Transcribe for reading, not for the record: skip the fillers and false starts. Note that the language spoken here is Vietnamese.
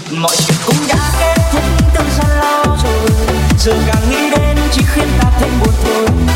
mọi chuyện cũng đã kết thúc từ xa lâu rồi, giờ càng nghĩ đến chỉ khiến ta thêm buồn thôi.